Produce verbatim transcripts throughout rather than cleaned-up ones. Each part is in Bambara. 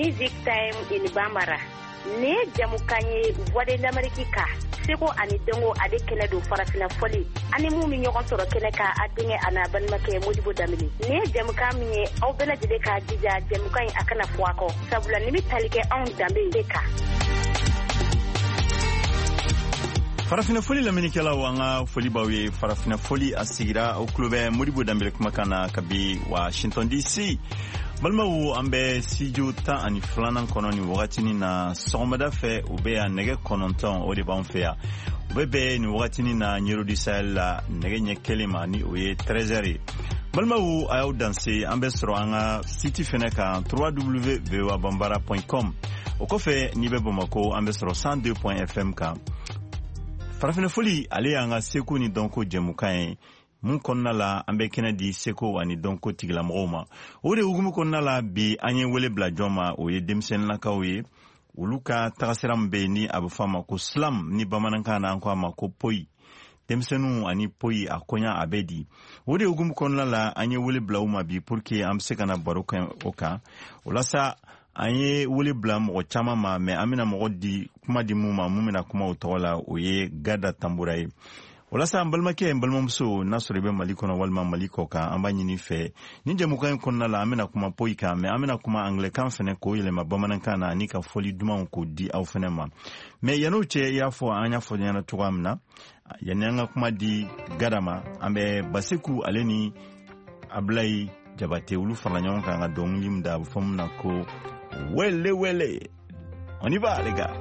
Music Time in Bambara. Ne jamukanye Voix de l'Amérique ka. Seko ani dengo ade kene do farafina foli. Ani mu mi ñogon soro kene ka adinge ana banmake Modibo Damini. Ne jamuka mi aw bela jide ka dija jamukanye akana fuako. Sabula nimi talike on dambe deka. Farafina foli la minikela wanga foli bawe farafina foli asigira au klube Modibo Dambele kumakana kabi Washington D C. Balmawu ambe sijo ta ani flanan kononi wakatini na somada fe ube ya nege kononton ode ba onfea. Ubebe ni wakatini na Nyero du Sahel la nege nyekelema ni oye trezeri. Balmawu ayaw danse ambe soro anga siti feneka w w w point voa bambara point com. Okofe nibe bomako ambe soro cent deux point f m ka. Farafina foli ale anga seko ni donko jemukaye. Mun konna la ambe Kennedy seko wani donko tigla mroma ore ugumu konna la bi anye wele bla joma o ye demsen la kawe uluka tagaseram be ni abufama ko slam ni bamananka na anko ma ko poi demsenu ani poi akonya abedi ore ugumu konna la anye wele bla uma bi pourque am sekana baroka oka ulasa anye wele bla mo chama ma me amina mo di kuma di muma mumina kuma utola o ye gada tamburai. Wala sa mbalma ke mbalma mso nasuribe maliko na walma maliko ka ambanyi ni fe ninja mukayin konna la amena kuma poika me amena kuma anglican fene ko ile mabamana kana anika foli duma ko di au fene ma me yanuche yafo anya fo yana tuamna yananga kuma di gadama ambe basiku aleni ablai jabate ulu falanyon ka ngadong limda fomna ko wele wele on y va les gars.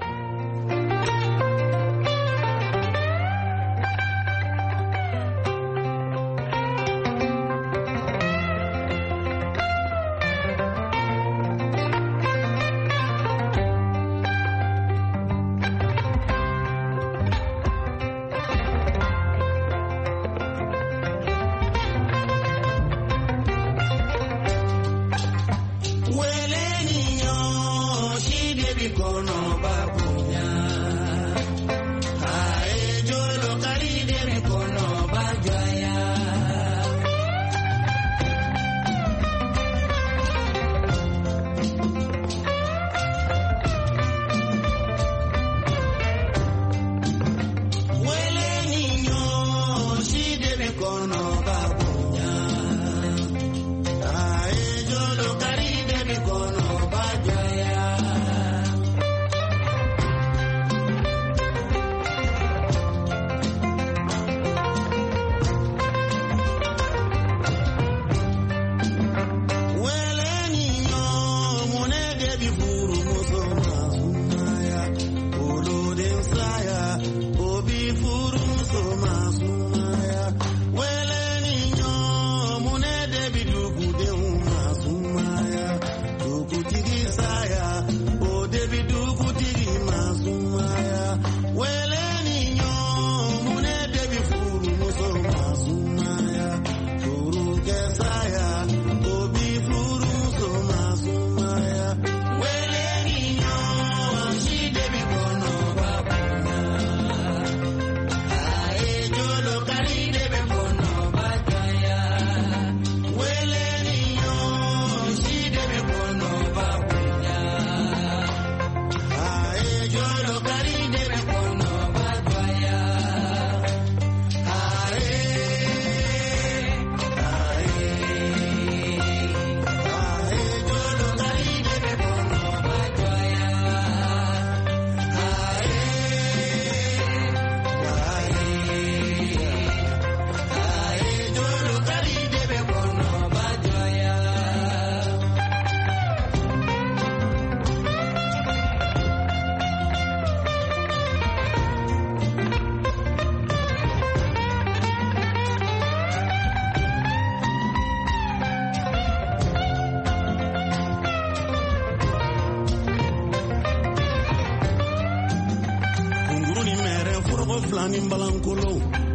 Flani Mbalankolo.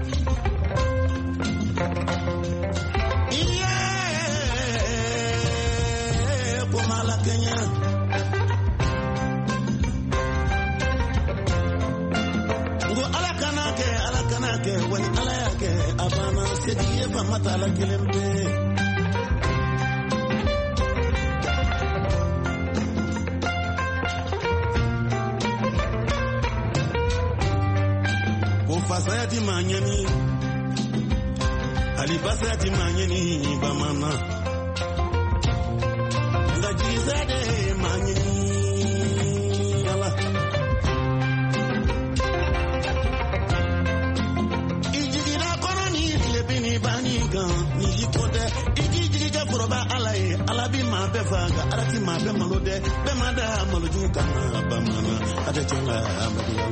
Yeah, Pomala Kenya. Go alakanake, alakanake, when alayake, abana sediye pamatala kilembe. fasayati manyani ali fasayati manyani bamana ngajizade manyani ala ijira korani lebini baniga ni jikode ijira foroba alaye alabi ma befaga arati ma be malode be mada maluju kana bamana adetenga amadu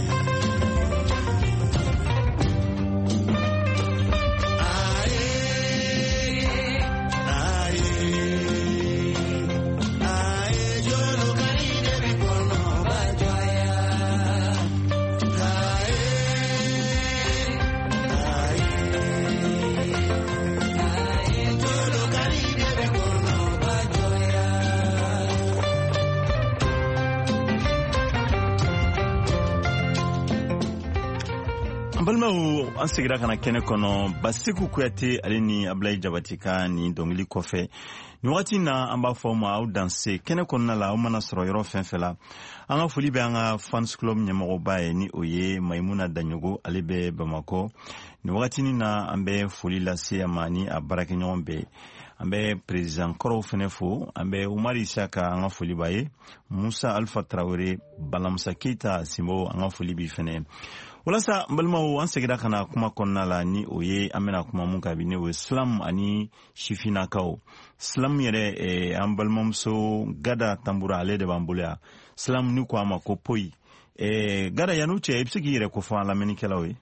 balmaw an segira kana kɛnɛ kɔnɔ Basiku Kuyate ale ni Ablaye Jabati ka ni dɔnkili kɔfɛ ni wagati na an b'a fɔ ma aw danse kɛnɛ kɔnɔna la aw mana sɔrɔ yɔrɔ fɛn fɛn la an ka foli bɛ an ka fans club ɲɛmɔgɔba ye ni o ye Maimuna Daɲogo ale bɛ Bamakɔ ni wagati na an bɛ foli lase a ma ni a baarakɛɲɔgɔn bɛɛ an bɛ président kɔrɔw fɛnɛ fo an bɛ Umar Isaka an ka foli b'a ye Musa Alpha Traoré Balamusa Keita Simbo an ka foli bi fɛnɛ walasa balimaw an segira kana kuma kɔnɔna la ni o ye an bɛna kuma mun kan bi ne o ye Slam ani sifinakaw Slam yɛrɛ eh, an balimamuso Gada Tambura ale de b'an bolo yan Slam ni ko a ma ko poyi eh, Gada yan'u cɛ i bɛ se k'i yɛrɛ ko fɔ an lamɛnnikɛlaw ye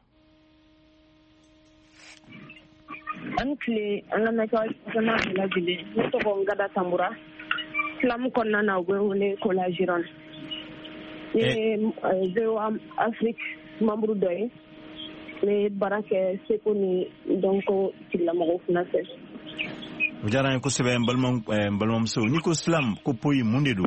an tile an lamɛnnikɛlaw fana bɛɛ lajɛlen ne tɔgɔ Gada Tambura Slam kɔnɔna na u bɛ wele ko la Gironde ne zero Afrique membre dɔ ye ne baara kɛ seko ni dɔnko tigilamɔgɔw fana fɛ. O diyara n ye kosɛbɛ n balimamuso n'i ko Slam ko poyi mun de don?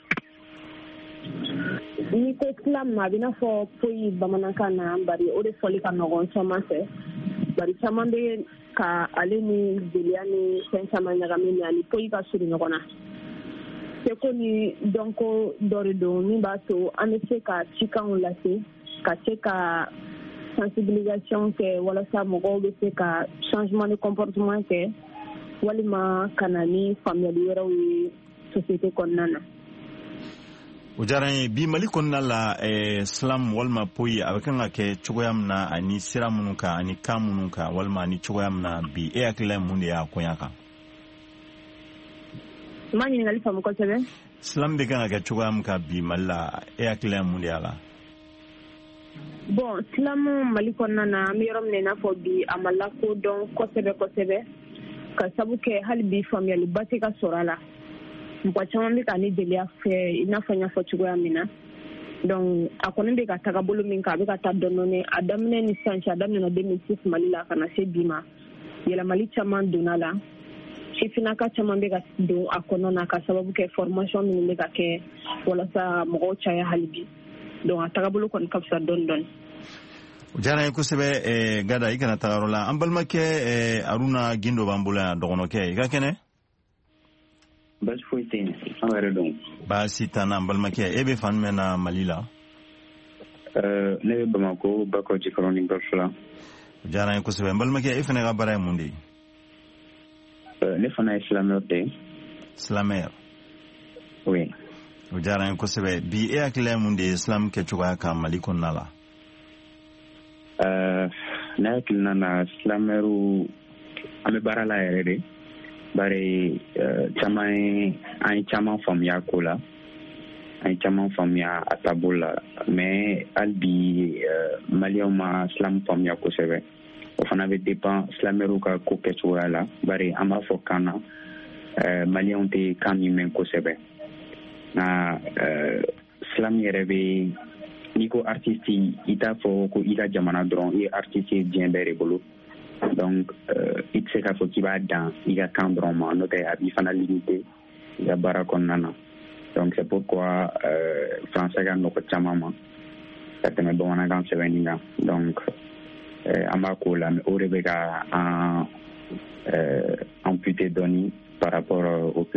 N'i ko Slam a bɛ i n'a fɔ poyi bamanankan na bari o de fɔli ka nɔgɔn caman fɛ bari caman bɛ ka ale ni jeliya ni fɛn caman ɲagami mais ani poyi ka surun ɲɔgɔn na. Seko ni dɔnko dɔ de don min b'a to an bɛ se ka cikanw lase ka se ka sensibilisation kɛ walasa mɔgɔw bɛ se ka changement de comportement kɛ walima ka na ni faamuyali wɛrɛw ye société kɔnɔna na. O diyara n ye bi Mali kɔnɔna la eh, Slam walima poyi a bɛ kan ka kɛ cogoya min na ani sira minnu kan ani kan minnu kan walima ani cogoya min na bi e hakilila ye mun de y'a koɲa kan? Ma ɲininkali faamu kosɛbɛ. Slam bɛ kan ka kɛ cogoya min kan bi Mali la e hakilila ye mun de y'a la? Bon, Slam Mali kɔnɔna na an bɛ yɔrɔ min na i n'a fɔ bi a ma lakodɔn kosɛbɛ kosɛbɛ ka sabu kɛ hali bi faamuyaliba tɛ ka sɔrɔ a la mɔgɔ caman bɛ ka ni jeliya fɛ i n'a fɔ n y'a fɔ cogoya min na donc a kɔni bɛ ka taga bolo min kan a bɛ ka taa dɔɔnin-dɔɔnin a daminɛ ni sisan cɛ a daminɛna deux mille six Mali la ka na se bi ma yɛlɛmali caman donna la sifinaka caman bɛ ka don a kɔnɔna na ka sababu kɛ formation minnu bɛ ka kɛ walasa mɔgɔw caya hali bi donc a tagabolo kɔni ka fisa dɔɔnin dɔɔnin. O diyara n ye kosɛbɛ eh, Gada i kana taga yɔrɔ la an balimakɛ eh, Aruna Gindo b'an bolo yan dɔgɔnɔkɛ i ka kɛnɛ? Baasi foyi tɛ yen an yɛrɛ dɔn. Baasi t'an na an balimakɛ e bɛ fan jumɛn na Mali la? Uh, ne bɛ Bamako Bakɔ Jikɔrɔni ni Golf la. O diyara n ye kosɛbɛ n balimakɛ e fana ka baara ye mun de ye? Uh, ne fana ye silamɛw de ye. Silamɛ? Oui. O diyara n ye kosɛbɛ bi e hakilila ye mun de ye Slam kɛcogoya kan Mali kɔnɔna la? Uh, ne hakilina na silamɛw an bɛ baara la yɛrɛ de bari uh, caman ye an ye caman faamuya ko la an ye caman faamuya a taabolo la mais hali bi uh, maliyɛnw ma Slam faamuya kosɛbɛ o fana bɛ dépend silamɛw ka ko kɛcogoya la bari an b'a fɔ kan na uh, maliyɛnw tɛ kan min mɛn kosɛbɛ nka uh, Slam yɛrɛ bɛ n'i ko artiste i t'a fɔ ko i ka jamana dɔrɔn i ye artiste ye diɲɛ bɛɛ de bolo donc uh, i tɛ se k'a fɔ k'i b'a dan i ka kan dɔrɔn ma n'o tɛ a b'i fana limité i ka baara kɔnɔna na donc c'est pourquoi uh, français ka nɔgɔ caman ma ka tɛmɛ bamanankan sɛbɛnni kan donc uh, an b'a k'o la mais o de bɛ ka an uh, amputé dɔɔni par rapport au